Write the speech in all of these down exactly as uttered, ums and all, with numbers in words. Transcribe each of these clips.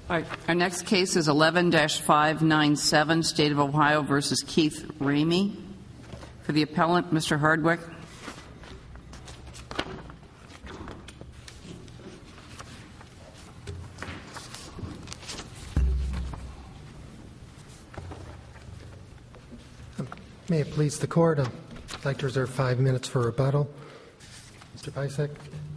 All right. Our next case is eleven dash five nine seven, State of Ohio versus Keith Ramey. For the appellant, Mister Hardwick. May it please the Court, I'd like to reserve five minutes for rebuttal. Mister Bisek.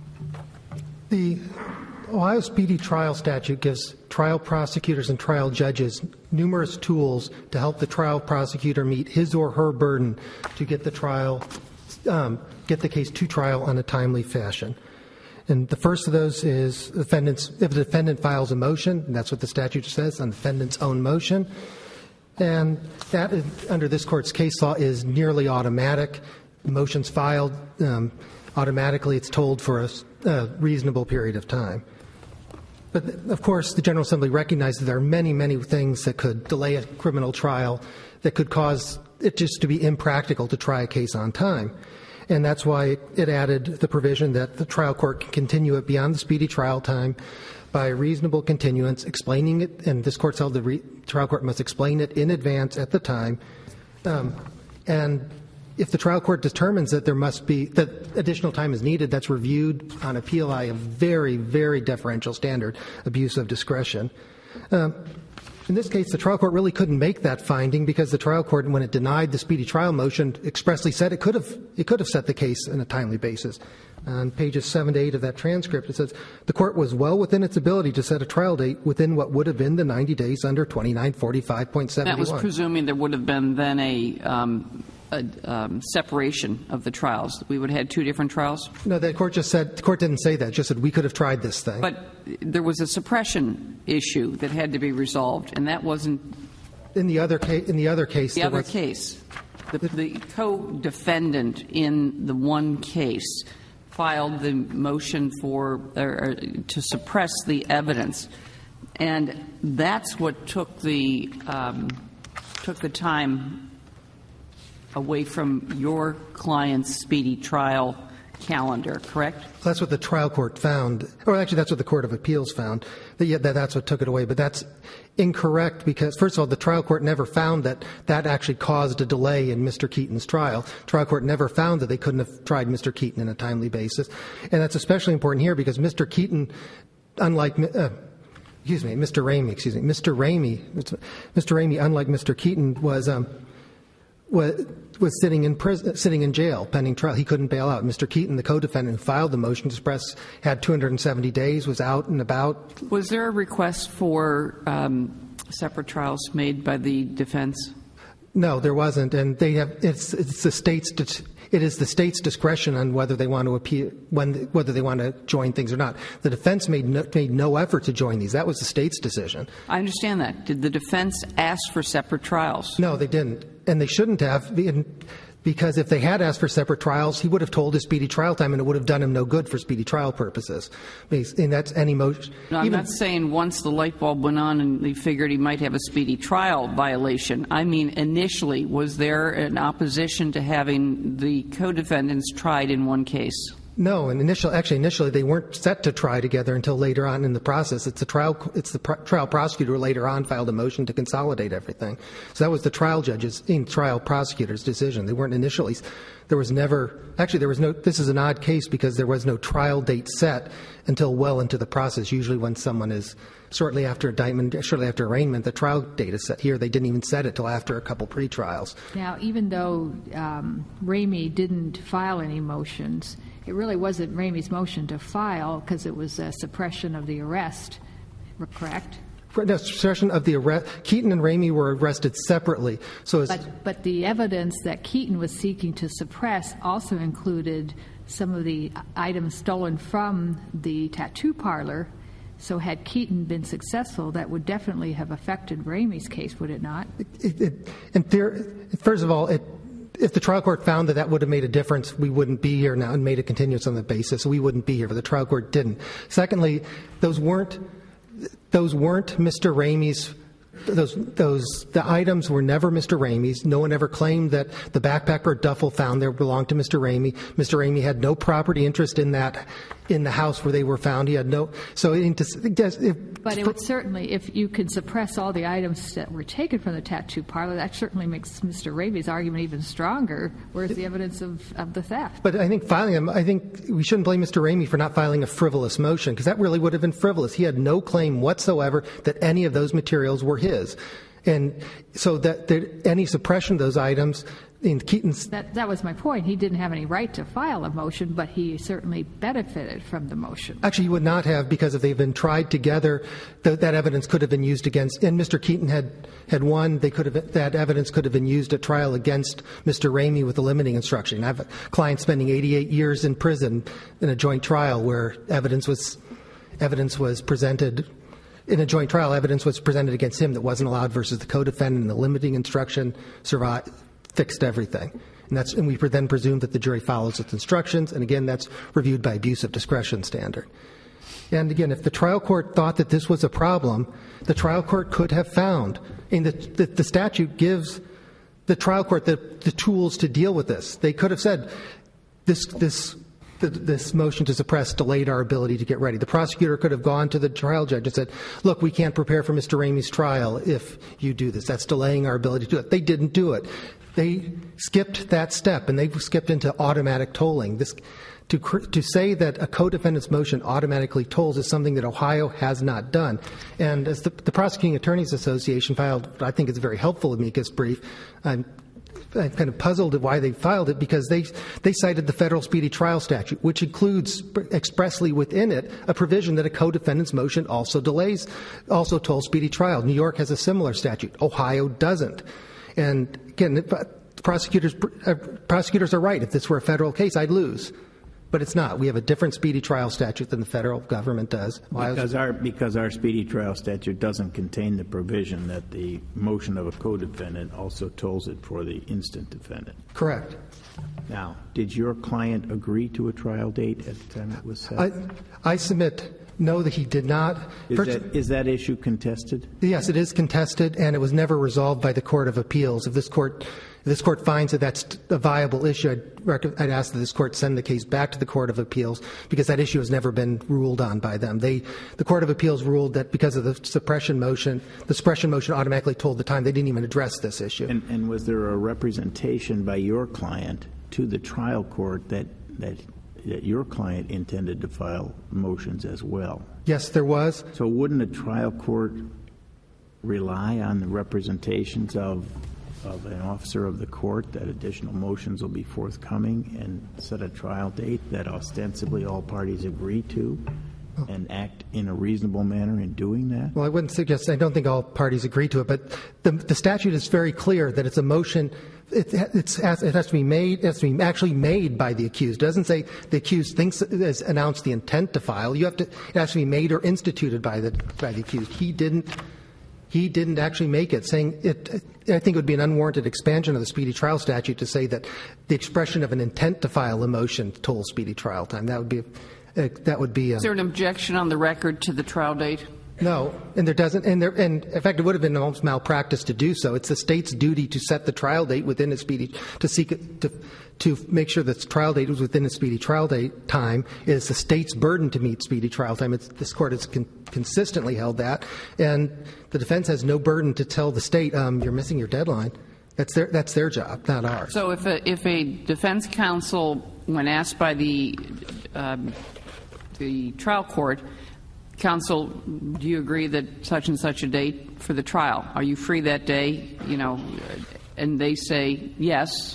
The Ohio Speedy Trial Statute gives trial prosecutors and trial judges numerous tools to help the trial prosecutor meet his or her burden to get the trial, um, get the case to trial in a timely fashion. And the first of those is defendants, if the defendant files a motion, and that's what the statute says, on the defendant's own motion. And that, under this Court's case law, is nearly automatic. The motion's filed um, automatically. It's told for a, a reasonable period of time. But, of course, the General Assembly recognizes there are many, many things that could delay a criminal trial that could cause it just to be impractical to try a case on time. And that's why it added the provision that the trial court can continue it beyond the speedy trial time by reasonable continuance, explaining it, and this Court held the re- trial court must explain it in advance at the time. Um, and if the trial court determines that there must be, that additional time is needed, that's reviewed on appeal by a very, very deferential standard, abuse of discretion. Um, in this case, the trial court really couldn't make that finding because the trial court, when it denied the speedy trial motion, expressly said it could have it could have set the case on a timely basis. On pages seven to eight of that transcript, it says the court was well within its ability to set a trial date within what would have been the ninety days under twenty-nine forty-five point seven one. That was presuming there would have been then a, um, a um, separation of the trials. We would have had two different trials? No, the court just said, the court didn't say that, just said we could have tried this thing. But there was a suppression issue that had to be resolved, and that wasn't. In the other case, in the other case, the other was, case, the, the co-defendant in the one case filed the motion for or, to suppress the evidence, and that's what took the um, took the time away from your client's speedy trial calendar, correct? That's what the trial court found, or actually that's what the Court of Appeals found, that, yeah, that that's what took it away. But that's incorrect because, first of all, the trial court never found that that actually caused a delay in Mister Keaton's trial. The trial court never found that they couldn't have tried Mister Keaton in a timely basis. And that's especially important here because Mister Keaton, unlike uh, excuse me, Mister Ramey, excuse me, Mister Ramey, Mister Ramey, unlike Mister Keaton, was um, was was sitting in prison, sitting in jail pending trial. He couldn't bail out. Mister Keaton, the co-defendant who filed the motion to suppress, had two hundred seventy days, was out and about. Was there a request for um, separate trials made by the defense? No, there wasn't, and they have. It's it's the state's. It is the state's discretion on whether they want to appeal, when whether they want to join things or not. The defense made no, made no effort to join these. That was the state's decision. I understand that. Did the defense ask for separate trials? No, they didn't, and they shouldn't have, because if they had asked for separate trials, he would have told his speedy trial time, and it would have done him no good for speedy trial purposes. And that's any motion. No, I'm even, not saying once the light bulb went on and they figured he might have a speedy trial violation. I mean, initially, was there an opposition to having the co-defendants tried in one case? No, and initially, actually, initially they weren't set to try together until later on in the process. It's the trial, it's the pr- trial prosecutor who later on filed a motion to consolidate everything. So that was the trial judge's, in trial prosecutor's decision. They weren't initially. There was never, actually, there was no. This is an odd case because there was no trial date set until well into the process. Usually, when someone is shortly after indictment, shortly after arraignment, the trial date is set. Here, they didn't even set it till after a couple pre-trials. Now, even though um, Ramey didn't file any motions, it really wasn't Ramey's motion to file because it was a suppression of the arrest, correct? No, suppression of the arrest. Keaton and Ramey were arrested separately. So, as but, but the evidence that Keaton was seeking to suppress also included some of the items stolen from the tattoo parlor. So had Keaton been successful, that would definitely have affected Ramey's case, would it not? It, it, and there, first of all, it, if the trial court found that that would have made a difference, we wouldn't be here now and made a continuance on the basis. We wouldn't be here, but the trial court didn't. Secondly, those weren't those weren't Mister Ramey's. Those those the items were never Mister Ramey's. No one ever claimed that the backpack or duffel found there belonged to Mister Ramey. Mister Ramey had no property interest in that in the house where they were found. He had no. So, it, it, but it would certainly, if you could suppress all the items that were taken from the tattoo parlor, that certainly makes Mister Ramey's argument even stronger. Where's the evidence of, of the theft? But I think filing them, I think we shouldn't blame Mister Ramey for not filing a frivolous motion, because that really would have been frivolous. He had no claim whatsoever that any of those materials were his. And so that, that any suppression of those items in Keaton's... That, that was my point. He didn't have any right to file a motion, but he certainly benefited from the motion. Actually, he would not have, because if they've been tried together, th- that evidence could have been used against... And Mister Keaton had, had won. They could have, that evidence could have been used at trial against Mister Ramey with a limiting instruction. I have a client spending eighty-eight years in prison in a joint trial where evidence was evidence was presented... In a joint trial, evidence was presented against him that wasn't allowed versus the co-defendant, and the limiting instruction survived, fixed everything. And, that's, and we then presume that the jury follows its instructions, and again, that's reviewed by abuse of discretion standard. And again, if the trial court thought that this was a problem, the trial court could have found, and the, the, the statute gives the trial court the, the tools to deal with this. They could have said, this, this, this motion to suppress delayed our ability to get ready. The prosecutor could have gone to the trial judge and said, look, we can't prepare for Mister Ramey's trial if you do this. That's delaying our ability to do it. They didn't do it. They skipped that step, and they skipped into automatic tolling. This, to, to say that a co-defendant's motion automatically tolls is something that Ohio has not done. And as the, the Prosecuting Attorneys Association filed, I think it's a very helpful amicus brief, I'm I'm kind of puzzled at why they filed it, because they they cited the federal speedy trial statute, which includes expressly within it a provision that a co-defendant's motion also delays, also tolls speedy trial. New York has a similar statute. Ohio doesn't. And again, prosecutors uh, prosecutors are right. If this were a federal case, I'd lose. But it's not. We have a different speedy trial statute than the federal government does. Because our, because our speedy trial statute doesn't contain the provision that the motion of a co-defendant also tolls it for the instant defendant. Correct. Now, did your client agree to a trial date at the time it was set? I, I submit no, that he did not. Is, First, that, is that issue contested? Yes, it is contested, and it was never resolved by the Court of Appeals. If this court If this court finds that that's a viable issue, I'd, rec- I'd ask that this court send the case back to the Court of Appeals, because that issue has never been ruled on by them. They, the Court of Appeals ruled that because of the suppression motion, the suppression motion automatically told the time. They didn't even address this issue. And, and was there a representation by your client to the trial court that, that that your client intended to file motions as well? Yes, there was. So wouldn't a trial court rely on the representations of of an officer of the court that additional motions will be forthcoming and set a trial date that ostensibly all parties agree to, oh. and act in a reasonable manner in doing that? Well, I wouldn't suggest, I don't think all parties agree to it, but the, the statute is very clear that it's a motion, it, it's, it has to be made, it has to be actually made by the accused. It doesn't say the accused thinks, has announced the intent to file. You have to, it has to be made or instituted by the, by the accused. He didn't. He didn't actually make it, saying it. I think it would be an unwarranted expansion of the speedy trial statute to say that the expression of an intent to file a motion tolls speedy trial time. That would be, uh, that would be. A, Is there an objection on the record to the trial date? No, and there doesn't. And, there, and in fact, it would have been almost malpractice to do so. It's the state's duty to set the trial date within a speedy to seek it, to to make sure that the trial date was within a speedy trial date time. It is the state's burden to meet speedy trial time. It's, this court has con- consistently held that, and the defense has no burden to tell the state um, you're missing your deadline. That's their that's their job, not ours. So if a if a defense counsel, when asked by the um, the trial court, counsel, do you agree that such and such a date for the trial? Are you free that day? You know, and they say yes.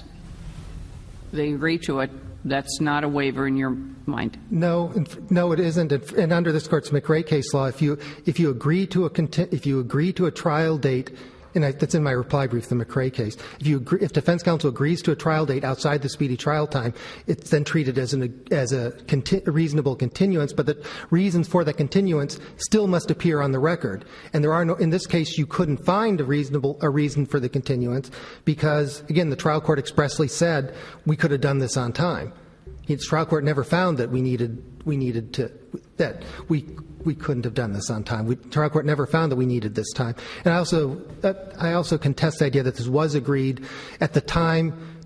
They agree to it. That's not a waiver in your mind. No, no, it isn't. And under this court's McRae case law, if you if you agree to a conti- if you agree to a trial date, and I, that's in my reply brief, the McRae case. If you agree, if defense counsel agrees to a trial date outside the speedy trial time, it's then treated as an as a, conti- a reasonable continuance. But the reasons for that continuance still must appear on the record. And there are no. In this case, you couldn't find a reasonable a reason for the continuance because, again, the trial court expressly said we could have done this on time. The trial court never found that we needed we needed to that we. We couldn't have done this on time. The trial court never found that we needed this time. And I also, uh, I also contest the idea that this was agreed at the time.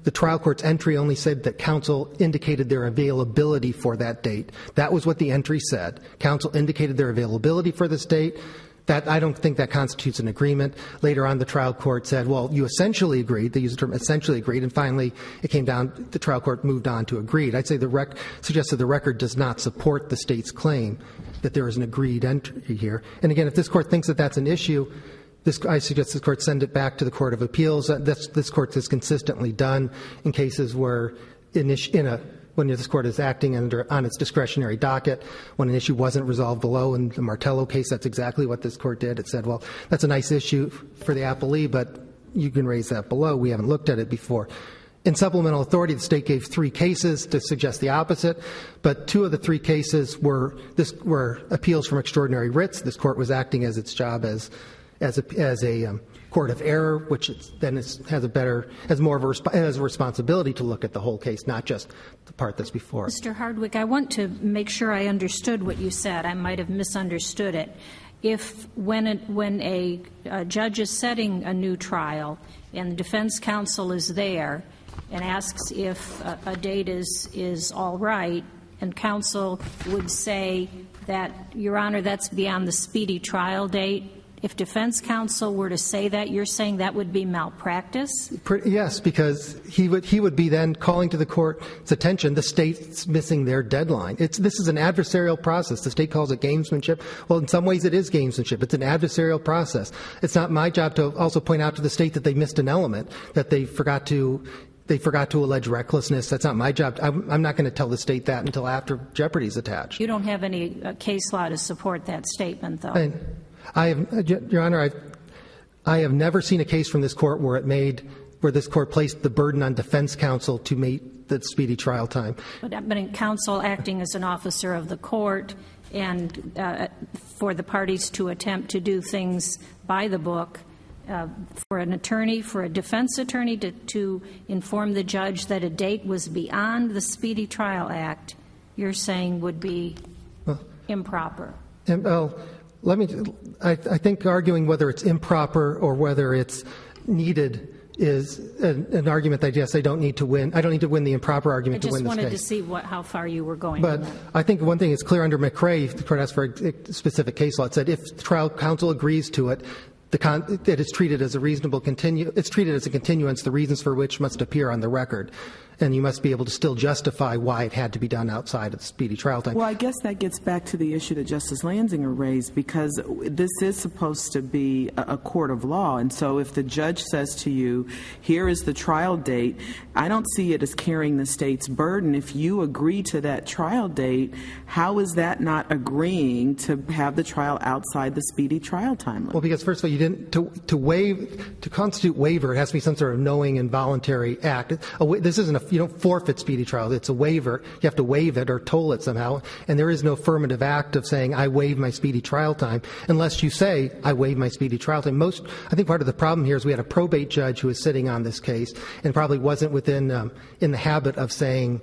the trial court's entry only said that counsel indicated their availability for that date. That was what the entry said. Counsel indicated their availability for this date. That, I don't think that constitutes an agreement. Later on, the trial court said, well, you essentially agreed. They used the term essentially agreed. And finally, it came down, the trial court moved on to agreed. I'd say the rec, suggested the record does not support the state's claim that there is an agreed entry here. And again, if this court thinks that that's an issue, this, I suggest this court send it back to the Court of Appeals. Uh, this, this court has consistently done in cases where in, in a when this court is acting under, on its discretionary docket, when an issue wasn't resolved below. In the Martello case, that's exactly what this court did. It said, well, that's a nice issue for the appellee, but you can raise that below. We haven't looked at it before. In supplemental authority, the state gave three cases to suggest the opposite, but two of the three cases were, this, were appeals from extraordinary writs. This court was acting as its job as, as a, as a um, court of error, which is, then is, has a better, has more of a, resp- has a responsibility to look at the whole case, not just the part that's before. Mister Hardwick, I want to make sure I understood what you said. I might have misunderstood it. If when a, when a, a judge is setting a new trial and the defense counsel is there and asks if a, a date is is all right, and counsel would say that, Your Honor, that's beyond the speedy trial date. If defense counsel were to say that, you're saying that would be malpractice? Yes, because he would he would be then calling to the court's attention the state's missing their deadline. It's this is an adversarial process. The state calls it gamesmanship. Well, in some ways it is gamesmanship. It's an adversarial process. It's not my job to also point out to the state that they missed an element, that they forgot to they forgot to allege recklessness. That's not my job. I'm, I'm not going to tell the state that until after jeopardy is attached. You don't have any uh, case law to support that statement, though. And I have, Your Honor, I've, I have never seen a case from this court where it made, where this court placed the burden on defense counsel to meet the speedy trial time. But, but in counsel acting as an officer of the court and uh, for the parties to attempt to do things by the book, uh, for an attorney, for a defense attorney to, to inform the judge that a date was beyond the Speedy Trial Act, you're saying would be well, improper. And, well, let me. I, I think arguing whether it's improper or whether it's needed is an, an argument that yes, I don't need to win. I don't need to win the improper argument to win this case. I just wanted to see what, how far you were going. But I think one thing is clear under McRae. If the court asks for a specific case law, it said if the trial counsel agrees to it, the con- it is treated as a reasonable continu- It's treated as a continuance, the reasons for which must appear on the record. And you must be able to still justify why it had to be done outside of the speedy trial time. Well, I guess that gets back to the issue that Justice Lanzinger raised, because this is supposed to be a, a court of law. And so if the judge says to you, here is the trial date, I don't see it as carrying the state's burden. If you agree to that trial date, how is that not agreeing to have the trial outside the speedy trial time limit? Well, because first of all, you didn't, to, to waive, to constitute waiver, it has to be some sort of knowing and voluntary act. A, this isn't a You don't forfeit speedy trial. It's a waiver. You have to waive it or toll it somehow. And there is no affirmative act of saying, I waive my speedy trial time, unless you say, I waive my speedy trial time. Most, I think part of the problem here is we had a probate judge who was sitting on this case and probably wasn't within, um, in the habit of saying,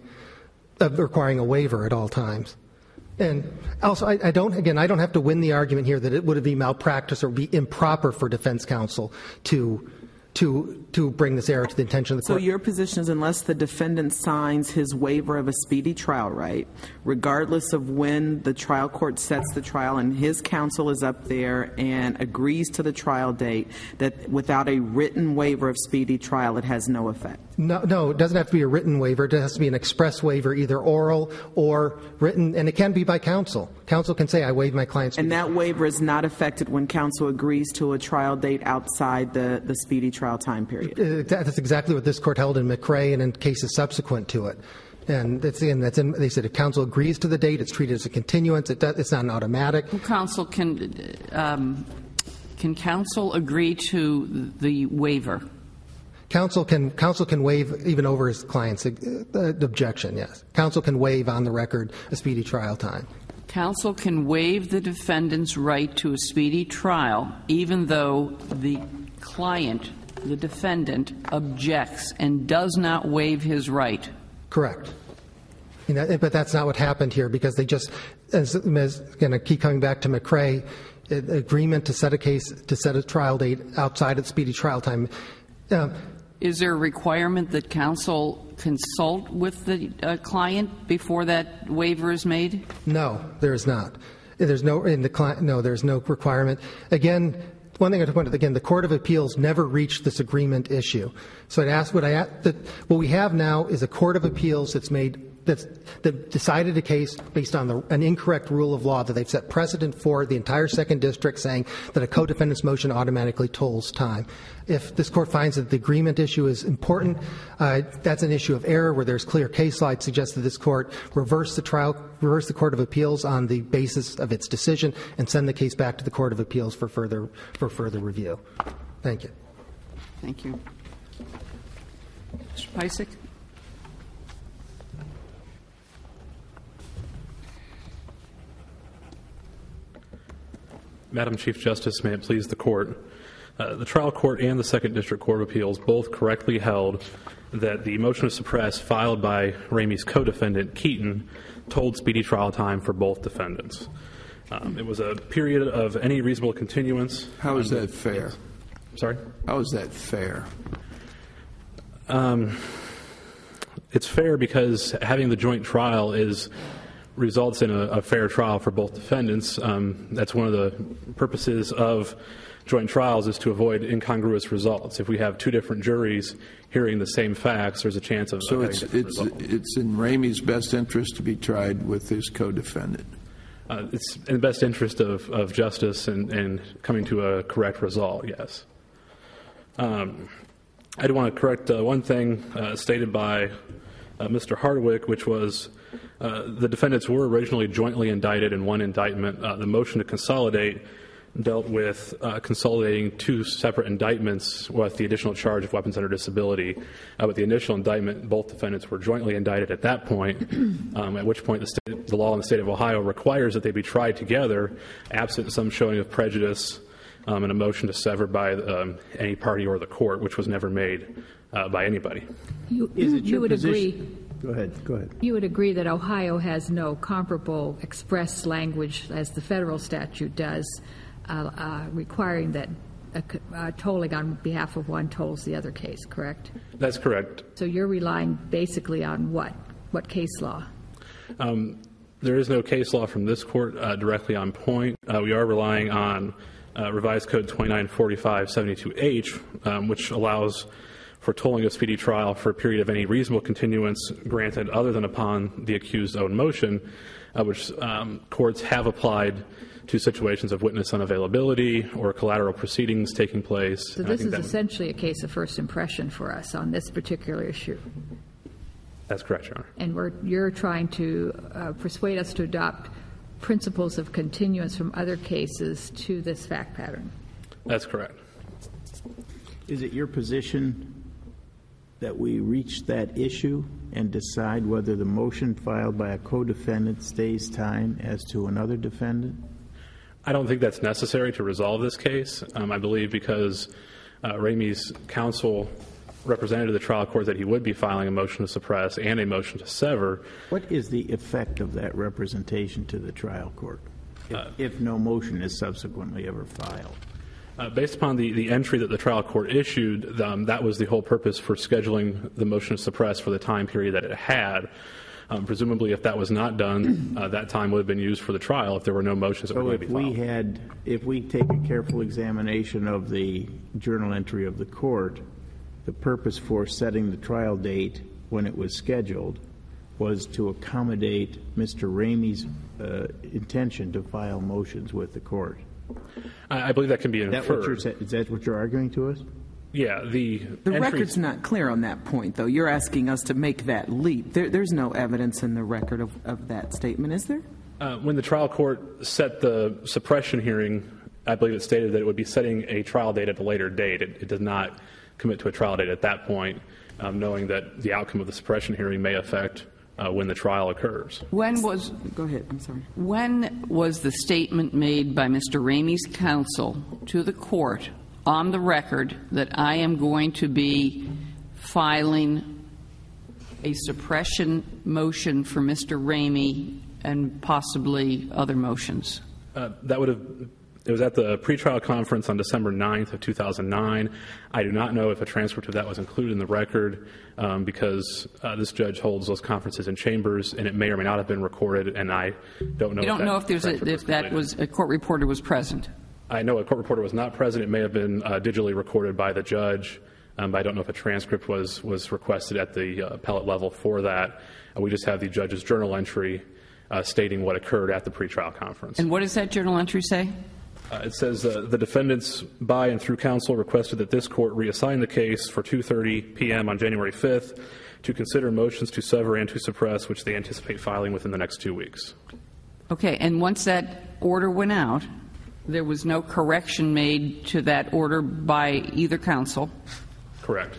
of requiring a waiver at all times. And also, I, I don't, again, I don't have to win the argument here that it would be malpractice or be improper for defense counsel to to to bring this error to the attention of the court. So your position is unless the defendant signs his waiver of a speedy trial right, regardless of when the trial court sets the trial and his counsel is up there and agrees to the trial date, that without a written waiver of speedy trial, it has no effect? No, no, it doesn't have to be a written waiver. It has to be an express waiver, either oral or written, and it can be by counsel. Counsel can say, I waive my client's And that waiver is not affected when counsel agrees to a trial date outside the, the speedy trial time period? That's exactly what this court held in McRae and in cases subsequent to it. And that's, and that's in, they said if counsel agrees to the date, it's treated as a continuance. It does, it's not an automatic. Well, counsel, can, um, can counsel agree to the waiver? Counsel can counsel can waive even over his client's uh, objection, yes. Counsel can waive on the record a speedy trial time. Counsel can waive the defendant's right to a speedy trial even though the client, the defendant, objects and does not waive his right. Correct. You know, but that's not what happened here, because they just, as, as going to keep coming back to McRae, agreement to set a case, to set a trial date outside of speedy trial time. Uh, Is there a requirement that counsel consult with the uh, client before that waiver is made? No, there is not. There's no in the client. No, there's no requirement. Again, one thing I want to again, the Court of Appeals never reached this agreement issue. So I'd ask what I that what we have now is a Court of Appeals that's made that's that decided a case based on the, an incorrect rule of law that they've set precedent for the entire second district, saying that a co-defendant's motion automatically tolls time. If this court finds that the agreement issue is important, uh, that's an issue of error where there's clear case law. I'd suggest that this court reverse the trial, reverse the Court of Appeals on the basis of its decision, and send the case back to the Court of Appeals for further for further review. Thank you. Thank you. Mister Piecyk? Madam Chief Justice, may it please the Court. Uh, the trial court and the Second District Court of Appeals both correctly held that the motion to suppress filed by Ramey's co-defendant, Keaton, told speedy trial time for both defendants. Um, it was a period of any reasonable continuance. How is that fair? Sorry? How is that fair? Um, it's fair because having the joint trial is results in a, a fair trial for both defendants. Um, that's one of the purposes of joint trials, is to avoid incongruous results. If we have two different juries hearing the same facts, there's a chance of so of it's having it's results. it's in Ramey's best interest to be tried with his co-defendant. Uh, it's in the best interest of, of justice and, and coming to a correct result, yes. Um, I do want to correct uh, one thing uh, stated by uh, Mister Hardwick, which was uh, the defendants were originally jointly indicted in one indictment. Uh, the motion to consolidate dealt with uh, consolidating two separate indictments with the additional charge of weapons under disability. Uh, with the initial indictment, both defendants were jointly indicted at that point, um, at which point the, state, the law in the state of Ohio requires that they be tried together, absent some showing of prejudice um, and a motion to sever by um, any party or the court, which was never made uh, by anybody. You, Is it you your would position? agree. Go ahead. Go ahead. You would agree that Ohio has no comparable express language as the federal statute does, uh, uh, requiring that uh, uh, tolling on behalf of one tolls the other case, correct? That's correct. So you're relying basically on what? What case law? Um, there is no case law from this court uh, directly on point. Uh, we are relying on uh, Revised Code twenty-nine forty-five seventy-two H, um, which allows for tolling a speedy trial for a period of any reasonable continuance granted other than upon the accused's own motion, uh, which um, courts have applied to situations of witness unavailability or collateral proceedings taking place. So And I this think is that would- essentially a case of first impression for us on this particular issue. That's correct, Your Honor. And we're, you're trying to uh, persuade us to adopt principles of continuance from other cases to this fact pattern. That's correct. Is it your position that we reach that issue and decide whether the motion filed by a co-defendant stays time as to another defendant? I don't think that's necessary to resolve this case. Um, I believe because uh, Ramey's counsel represented to the trial court that he would be filing a motion to suppress and a motion to sever. What is the effect of that representation to the trial court if, uh, if no motion is subsequently ever filed? Uh, based upon the, the entry that the trial court issued, um, that was the whole purpose for scheduling the motion to suppress for the time period that it had. Um, presumably, if that was not done, uh, that time would have been used for the trial if there were no motions that So were going if to be filed. we had, if we take a careful examination of the journal entry of the court, the purpose for setting the trial date when it was scheduled was to accommodate Mister Ramey's uh, intention to file motions with the court. I, I believe that can be Is that, what you're, inferred. sa- is that what you're arguing to us? Yeah, the The entries- record's not clear on that point, though. You're asking us to make that leap. There, there's no evidence in the record of, of that statement, is there? Uh, when the trial court set the suppression hearing, I believe it stated that it would be setting a trial date at a later date. It, it did not commit to a trial date at that point, um, knowing that the outcome of the suppression hearing may affect uh, when the trial occurs. When was Go ahead, I'm sorry. when was the statement made by Mister Ramey's counsel to the court on the record that I am going to be filing a suppression motion for Mister Ramey and possibly other motions? Uh, that would have It was at the pretrial conference on December ninth of two thousand nine. I do not know if a transcript of that was included in the record um, because uh, this judge holds those conferences in chambers, and it may or may not have been recorded, and I don't know. You don't if know if there's a, if was that was a court reporter was present. I know a court reporter was not present. It may have been uh, digitally recorded by the judge, um, but I don't know if a transcript was was requested at the uh, appellate level for that. Uh, we just have the judge's journal entry uh, stating what occurred at the pretrial conference. And what does that journal entry say? Uh, it says uh, the defendants, by and through counsel, requested that this court reassign the case for two thirty p.m. on January fifth to consider motions to sever and to suppress, which they anticipate filing within the next two weeks. Okay, and once that order went out, there was no correction made to that order by either counsel? Correct.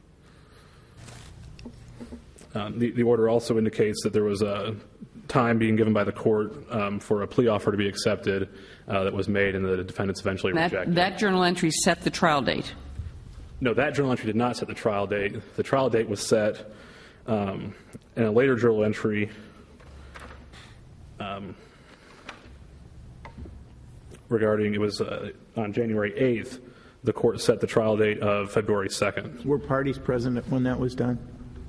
Um, the, the order also indicates that there was a time being given by the court um, for a plea offer to be accepted uh, that was made, and the defendants eventually That, rejected. that journal entry set the trial date? No, that journal entry did not set the trial date. The trial date was set um, in a later journal entry um, regarding, it was uh, on January eighth, the court set the trial date of February second. Were parties present when that was done?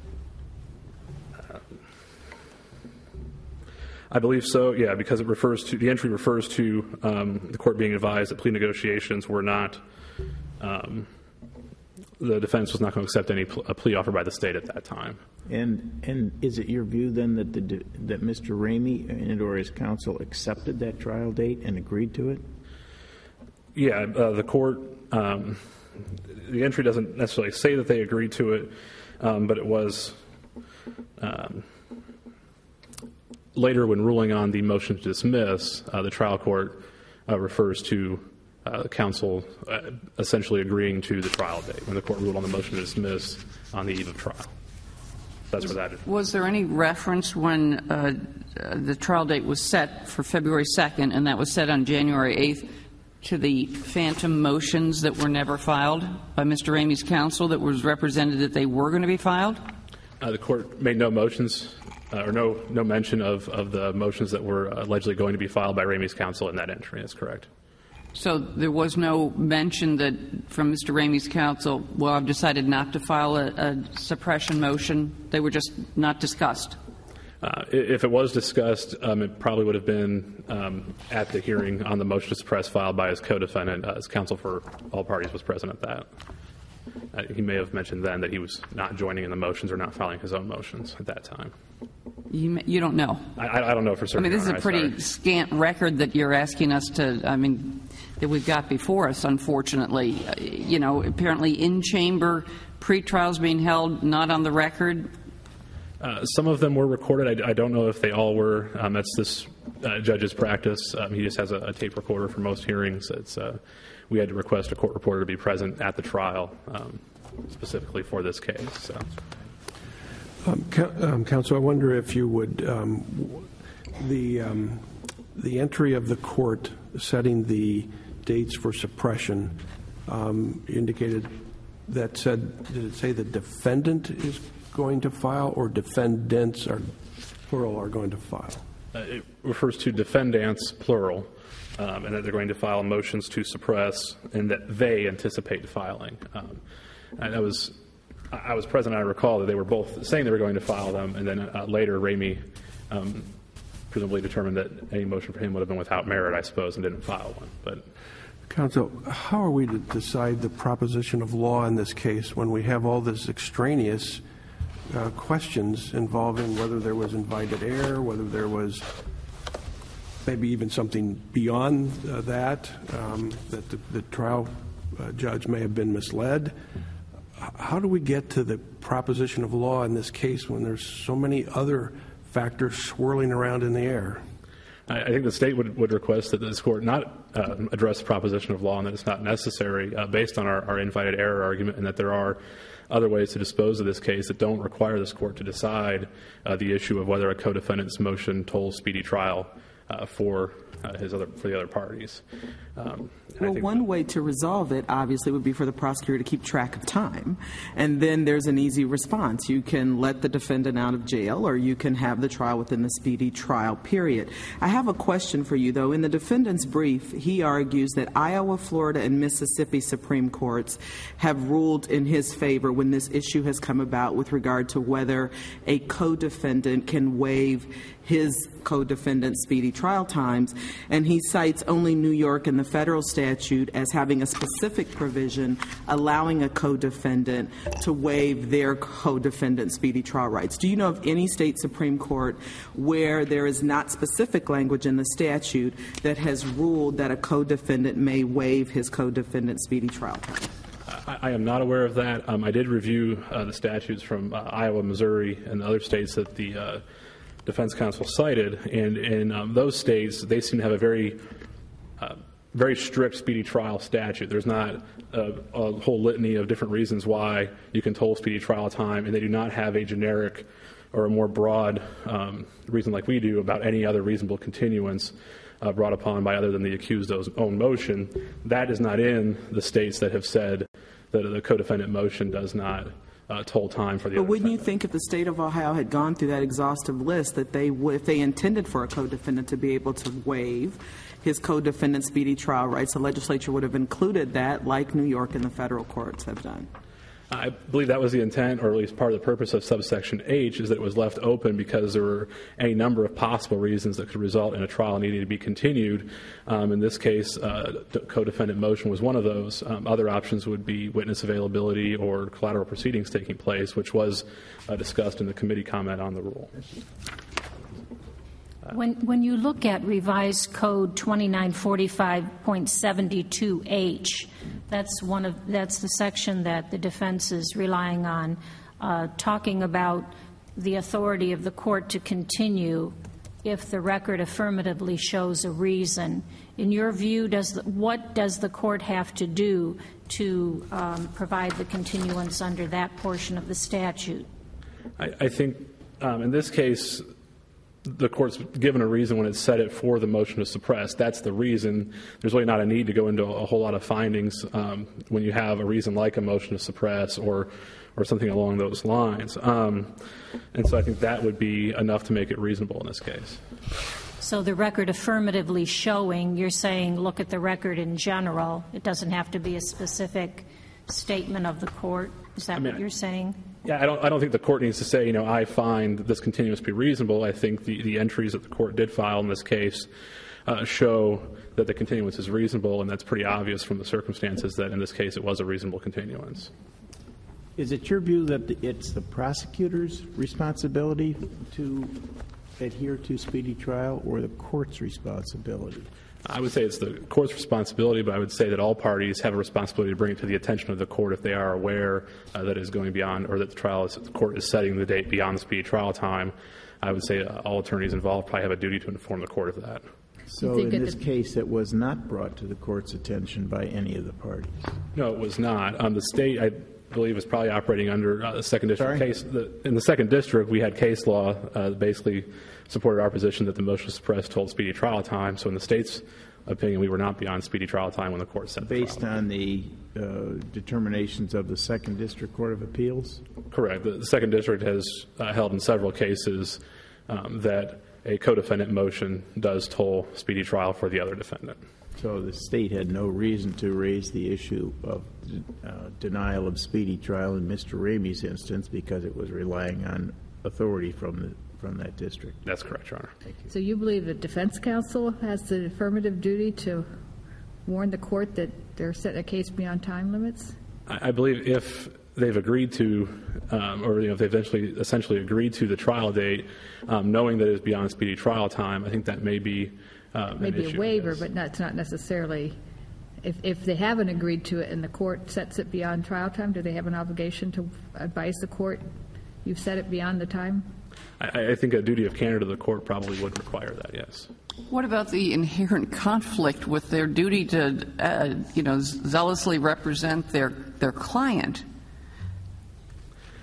I believe so, yeah, because it refers to, the entry refers to um, the court being advised that plea negotiations were not, um, the defense was not going to accept any pl- a plea offer by the state at that time. And and is it your view then that the that Mister Ramey and or his counsel accepted that trial date and agreed to it? Yeah, uh, the court, um, the entry doesn't necessarily say that they agreed to it, um, but it was um, later when ruling on the motion to dismiss, uh, the trial court uh, refers to uh, counsel uh, essentially agreeing to the trial date when the court ruled on the motion to dismiss on the eve of trial. That's where that is. Was there any reference when uh, uh, the trial date was set for February second and that was set on January eighth to the phantom motions that were never filed by Mister Ramey's counsel that was represented that they were going to be filed? Uh, the court made no motions uh, or no no mention of, of the motions that were allegedly going to be filed by Ramey's counsel in that entry. That's correct. So there was no mention that from Mister Ramey's counsel, well, I've decided not to file a, a suppression motion. They were just not discussed. Uh, if it was discussed, um, it probably would have been um, at the hearing on the motion to suppress filed by his co-defendant. Uh, his counsel for all parties was present at that. Uh, he may have mentioned then that he was not joining in the motions or not filing his own motions at that time. You, you don't know? I, I don't know for certain. I mean, this is a Honor, pretty sorry. scant record that you're asking us to, I mean, that we've got before us, unfortunately. Uh, you know, apparently in-chamber pre-trials being held, not on the record. Uh, some of them were recorded. I, I don't know if they all were. Um, that's this uh, judge's practice. Um, he just has a, a tape recorder for most hearings. It's, uh, we had to request a court reporter to be present at the trial, um, specifically for this case. So. Um, um, Counsel, I wonder if you would, um, the, um, the entry of the court setting the dates for suppression um, indicated that said, did it say the defendant is going to file or defendants, are plural, are going to file? Uh, it refers to defendants, plural, um, and that they're going to file motions to suppress and that they anticipate filing. Um, and that was, I was present, I recall that they were both saying they were going to file them, and then uh, later Ramey um, presumably determined that any motion for him would have been without merit, I suppose, and didn't file one. But Counsel, how are we to decide the proposition of law in this case when we have all this extraneous uh, questions involving whether there was invited error, whether there was maybe even something beyond uh, that, um, that the, the trial uh, judge may have been misled? How do we get to the proposition of law in this case when there's so many other factors swirling around in the air? I think the state would, would request that this court not uh, address the proposition of law and that it's not necessary uh, based on our, our invited error argument, and that there are other ways to dispose of this case that don't require this court to decide uh, the issue of whether a co-defendant's motion tolls speedy trial uh, for uh, his other for the other parties. Um, Well, one way to resolve it, obviously, would be for the prosecutor to keep track of time. And then there's an easy response. You can let the defendant out of jail, or you can have the trial within the speedy trial period. I have a question for you, though. In the defendant's brief, he argues that Iowa, Florida, and Mississippi Supreme Courts have ruled in his favor when this issue has come about with regard to whether a co-defendant can waive his co-defendant's speedy trial times, and he cites only New York and the federal statute as having a specific provision allowing a co-defendant to waive their co-defendant's speedy trial rights. Do you know of any state Supreme Court where there is not specific language in the statute that has ruled that a co-defendant may waive his co-defendant's speedy trial time? I, I am not aware of that. Um, I did review uh, the statutes from uh, Iowa, Missouri, and the other states that the uh, defense counsel cited, and in um, those states, they seem to have a very, uh, very strict speedy trial statute. There's not a, a whole litany of different reasons why you can toll speedy trial time, and they do not have a generic or a more broad um, reason like we do about any other reasonable continuance uh, brought upon by other than the accused's own motion. That is not in the states that have said that the co-defendant motion does not Uh, toll time for the But other wouldn't you defendant. think if the state of Ohio had gone through that exhaustive list that they would, if they intended for a co-defendant to be able to waive his co-defendant's speedy trial rights, the legislature would have included that like New York and the federal courts have done? I believe that was the intent, or at least part of the purpose of subsection H, is that it was left open because there were any number of possible reasons that could result in a trial needing to be continued. Um, in this case, uh, the co-defendant motion was one of those. Um, other options would be witness availability or collateral proceedings taking place, which was uh, discussed in the committee comment on the rule. When, when you look at revised code twenty-nine forty-five point seventy-two H, that's one of that's the section that the defense is relying on, uh, talking about the authority of the court to continue if the record affirmatively shows a reason. In your view, does the, what does the court have to do to um, provide the continuance under that portion of the statute? I, I think um, in this case, the court's given a reason when it set it for the motion to suppress. That's the reason. There's really not a need to go into a whole lot of findings um, when you have a reason like a motion to suppress or or something along those lines. Um, and so I think that would be enough to make it reasonable in this case. So the record affirmatively showing, you're saying look at the record in general. It doesn't have to be a specific statement of the court. Is that I mean, what you're saying? Yeah, I don't. I don't think the court needs to say, you know, I find this continuance to be reasonable. I think the, the entries that the court did file in this case uh, show that the continuance is reasonable, and that's pretty obvious from the circumstances that in this case it was a reasonable continuance. Is it your view that it's the prosecutor's responsibility to adhere to speedy trial or the court's responsibility? I would say it's the court's responsibility, but I would say that all parties have a responsibility to bring it to the attention of the court if they are aware uh, that it is going beyond, or that the trial is, the court is setting the date beyond the speedy trial time. I would say uh, all attorneys involved probably have a duty to inform the court of that. So in this case, it was not brought to the court's attention by any of the parties? No, it was not. Um, the state, I believe, is probably operating under uh, the second district Sorry? case. The, in the second district, we had case law uh, that basically supported our position that the motion to suppress told speedy trial time. So in the state's opinion, we were not beyond speedy trial time when the court set the Based trial. on the uh, determinations of the second district court of appeals? Correct. The, the second district has uh, held in several cases um, that a co-defendant motion does toll speedy trial for the other defendant. So the state had no reason to raise the issue of uh, denial of speedy trial in Mister Ramey's instance because it was relying on authority from the from that district. That's correct, Your Honor. Thank you. So you believe the defense counsel has the affirmative duty to warn the court that they're setting a case beyond time limits? I, I believe if they've agreed to, um, or you know, if they eventually essentially agreed to the trial date, um, knowing that it is beyond speedy trial time, I think that may be um, Maybe an issue, a waiver, yes. but not, it's not necessarily. If, if they haven't agreed to it and the court sets it beyond trial time, do they have an obligation to advise the court you've set it beyond the time? I, I think a duty of candor to the court probably would require that, yes. What about the inherent conflict with their duty to, uh, you know, zealously represent their their client?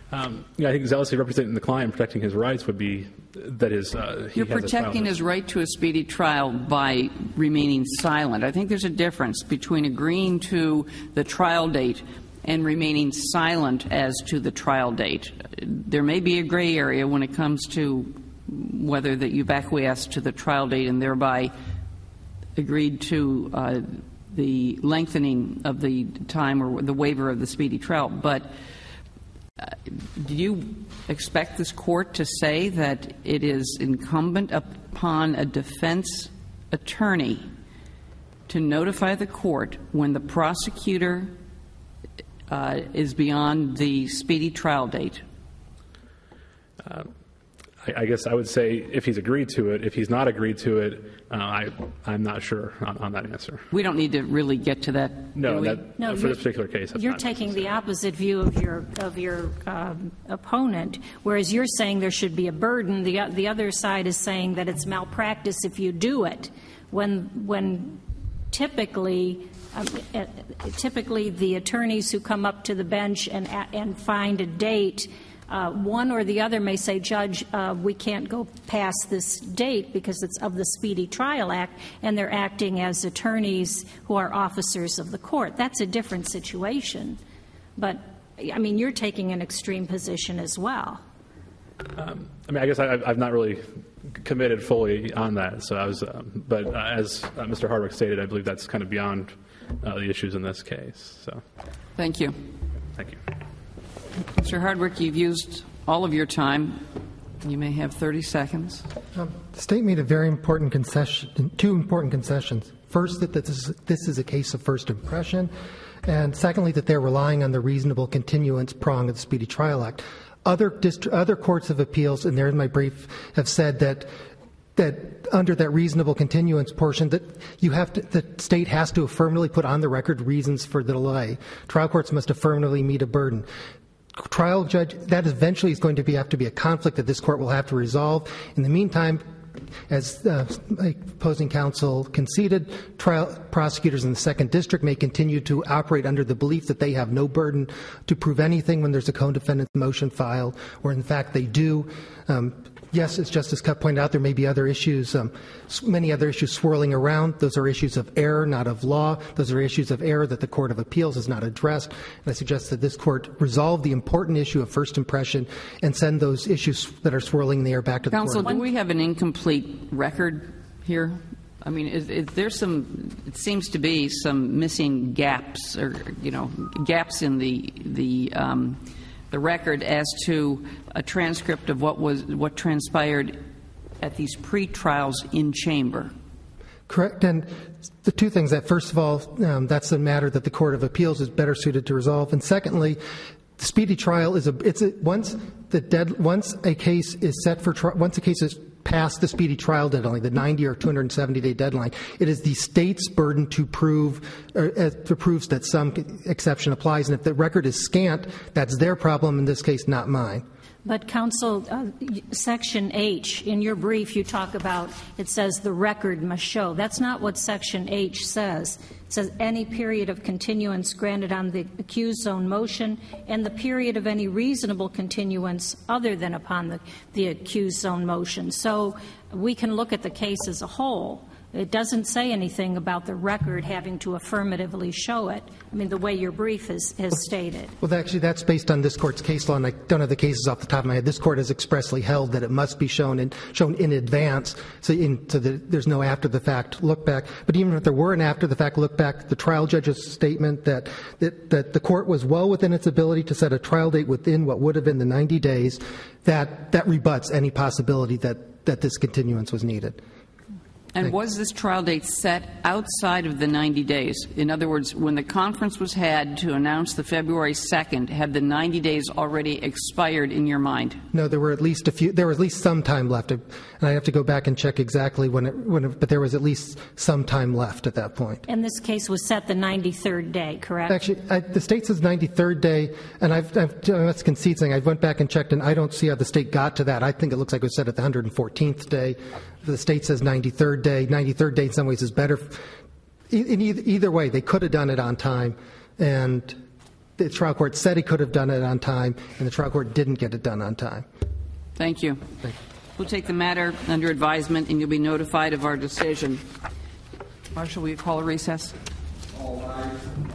Um, yeah, I think zealously representing the client and protecting his rights would be that his. Uh, he You're has a trial protecting date. his right to a speedy trial by remaining silent. I think there's a difference between agreeing to the trial date and remaining silent as to the trial date. There may be a gray area when it comes to whether that you've acquiesced to the trial date and thereby agreed to uh, the lengthening of the time or the waiver of the speedy trial. But uh, do you expect this court to say that it is incumbent upon a defense attorney to notify the court when the prosecutor uh, is beyond the speedy trial date? Uh, I, I guess I would say if he's agreed to it. If he's not agreed to it, uh, I, I'm not sure on, on that answer. We don't need to really get to that. do No, we? that, No, for you're- this particular case, that's You're not taking the necessary. opposite view of your of your um, opponent, whereas you're saying there should be a burden. The the other side is saying that it's malpractice if you do it. When when typically. Um, uh, typically, the attorneys who come up to the bench and and find a date, uh, one or the other may say, "Judge, uh, we can't go past this date because it's of the Speedy Trial Act," and they're acting as attorneys who are officers of the court. That's a different situation. But I mean, you're taking an extreme position as well. Um, I mean, I guess I, I've not really committed fully on that. So I was, um, but uh, as uh, Mister Hardwick stated, I believe that's kind of beyond uh, the issues in this case. So, Thank you. thank you. Mister Hardwick, you've used all of your time. You may have thirty seconds. Um, the state made a very important concession, two important concessions. First, that this is, this is a case of first impression, and secondly, that they're relying on the reasonable continuance prong of the Speedy Trial Act. Other dist- other courts of appeals, and there in my brief, have said that that under that reasonable continuance portion, that you have to, the state has to affirmatively put on the record reasons for the delay. Trial courts must affirmatively meet a burden. Trial judge, that eventually is going to be have to be a conflict that this court will have to resolve. In the meantime, as uh, opposing counsel conceded, trial prosecutors in the second district may continue to operate under the belief that they have no burden to prove anything when there's a co-defendant's motion filed, or in fact they do. Um, yes, as Justice Cupp pointed out, there may be other issues, um, many other issues swirling around. Those are issues of error, not of law. Those are issues of error that the Court of Appeals has not addressed. And I suggest that this Court resolve the important issue of first impression and send those issues that are swirling in the air back to the Counsel, Court. do we have an incomplete record here? I mean, is, is there some? It seems to be some missing gaps, or you know, gaps in the the um, the record as to a transcript of what was what transpired at these pre-trials in chamber. Correct. And the two things that, first of all, um, that's a matter that the Court of Appeals is better suited to resolve. And secondly, the speedy trial is a, it's a, once the dead, once a case is set for trial, once a case is past the speedy trial deadline, the ninety or two hundred seventy day deadline, it is the state's burden to prove, or, uh, to prove that some exception applies. And if the record is scant, that's their problem, in this case, not mine. But, Counsel, uh, Section H, in your brief, you talk about, it says the record must show. That's not what Section H says. It says any period of continuance granted on the accused's own motion and the period of any reasonable continuance other than upon the, the accused's own motion. So we can look at the case as a whole. It doesn't say anything about the record having to affirmatively show it. I mean, the way your brief has, has stated. Well, actually, that's based on this Court's case law, and I don't have the cases off the top of my head. This Court has expressly held that it must be shown in, shown in advance, so, in, so that there's no after-the-fact look-back. But even if there were an after-the-fact look-back, the trial judge's statement that, that, that the Court was well within its ability to set a trial date within what would have been the ninety days, that, that rebuts any possibility that, that this continuance was needed. And was this trial date set outside of the ninety days? In other words, when the conference was had to announce the February second, had the ninety days already expired in your mind? No, there were at least a few. There was at least some time left, and I have to go back and check exactly when it. When it, but there was at least some time left at that point. And this case was set the ninety-third day, correct? Actually, I, the state says ninety-third day, and I've, I've that's concede saying I went back and checked, and I don't see how the state got to that. I think it looks like it was set at the one hundred fourteenth day. The state says ninety-third day. ninety-third day in some ways is better. In either, either way, they could have done it on time, and the trial court said he could have done it on time, and the trial court didn't get it done on time. Thank you. Thank you. We'll take the matter under advisement, and you'll be notified of our decision. Marshall, will you call a recess? All rise.